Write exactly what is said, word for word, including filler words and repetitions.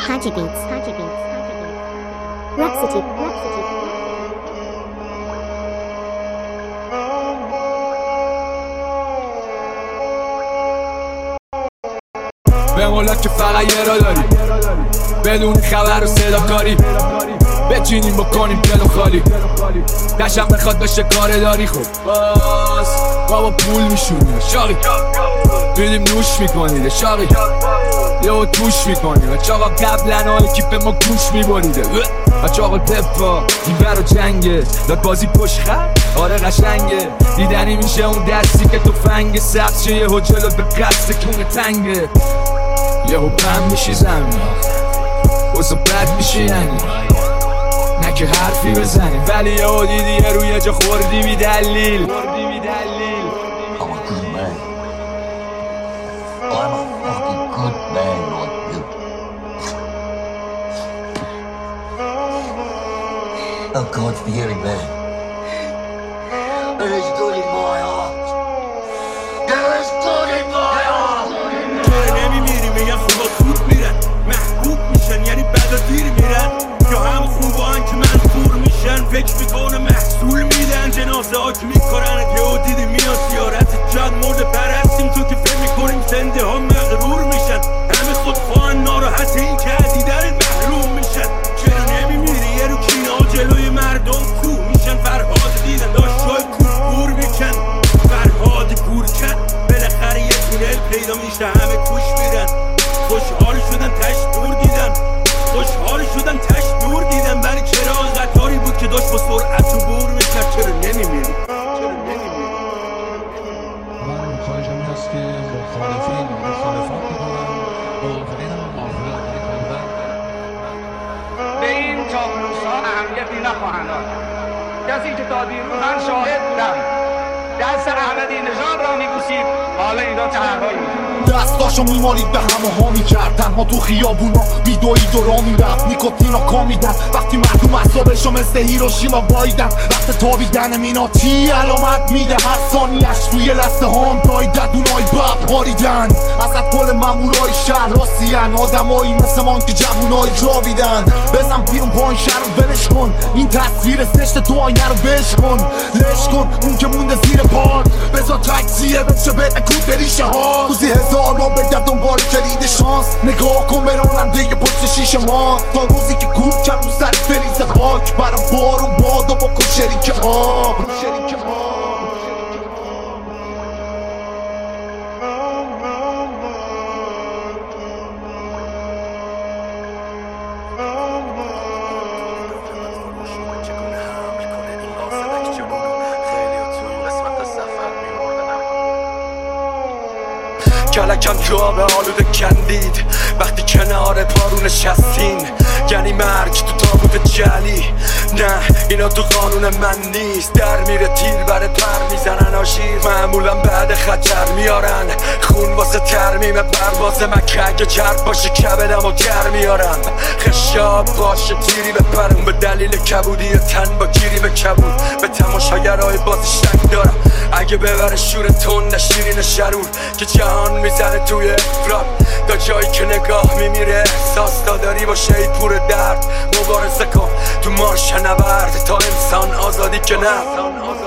Haji Beats, Haji Beats, Haji Beats. Rhapsody, Rhapsody. به مولا که فقط یه را داری بدون خبر و صدا کاری بچینیم بکنیم دلو خالی دشم بخواد بشه کار داری خب باز بابا پول میشونیم شاقی بیدیم نوش میکنیده شاقی یهو توش میکنیم بچه آقا قبلن های کیپ ما گوش میبریده بچه آقا دفا این برا جنگه داد بازی پشت خط آره قشنگه دیدنی میشه اون دستی که تو فنگ سخت شه یهو جلو به قصد کونه تنگه یهو بم میشی زمین وزا بد میشه یعنی نه که حرفی بزنی ولی یهو دیدی یه روی یه جا خوردی بی دلیل I'm a good man. I'm a fucking good man like you. Oh, God-fearing man. There is good in my heart. There is good in my heart. چرا نمیمیری میگن خوبا خوب میرن محبوب میشن یعنی بعدا دیر میرن یا هم خوبان که منصور میشن فکر میکنه محصول میدن جنازه ها که میکنن یهو دیدی میاد زیارت جد مرد پرستیم تو که فکر میکنیم زنده ها مغرور میشن همه خودخواهن ناراحت این که دیدن محروم میشن چرا نمیمیری یه رو کینا جلوی مردم کو میشن فرهاد دیدن داشت شای کور میکن فرهاد کورکن بالاخره یه تونل پیدا میشه همه توش میرن خوشحال شدن تش دور دیدن خوشحال شدن تش دور دیدن برای چراغ قطاری بود که داشت با سرعت و بور میکرد چرا نمیمیری چرا نمیمیری من خواهشم این است که مخالفین مخالفت میکنن موافقین هم موافقت میکنن به این چاپلوس‌ها اهمیتی نخواهند داد کسی که تا دیروز من شاهد بودم دست احمدی نژاد را میبوسید حالا اینا چه حرفایی دستاشو میمالید به همه ها میکرد تنها تو خیابونا ویدوید و را میرفت نیکوتینا کامیدن وقتی مردم اصابشو مثل هیروشیما بایدن وقت تابیدن مینا چی علامت میده هر ثانیش توی لسته هام دایدد اونای بب پاریدن ازت کل مامورای شهر راستین آدمایی مثل من که جوونای جاویدن بزن بیرون پایین شهر رو ولش کن این تصویر زشت تو آینه رو بش کن لش کن اون که مونده زیر پار بزا تکسیه بچه بده کود بریشه ها روزی هزار بار بگرد دنبال کلید شانس نگاه کن به راننده پشت شیشه ما تا روزی که کوب کم رو سر بریزه خاک برا بار و باد و بکن شریک ها کلکم جا به آلوده کندید وقتی کنار پارو نشستین یعنی مرگ تو تابوت جلی نه اینا تو قانون من نیست در میره تیر بره پر میزنن آشیر معمولا بعد خچر میارن خون واسه ترمیم پرواز مکه اگه جرد باشه کبدم و در میارن خشاب باشه تیری به پرون به دلیل کبودی تن با گیری به کبود به تماشاگرهای بازی شک دارم اگه ببره شور تند شیرین شرور که جهان میزنه توی افراد تا جایی که نگاه میمیره احساس داری باشه ای پور درد مبارزه کن تو مارش نبرد تا انسان آزادی که نه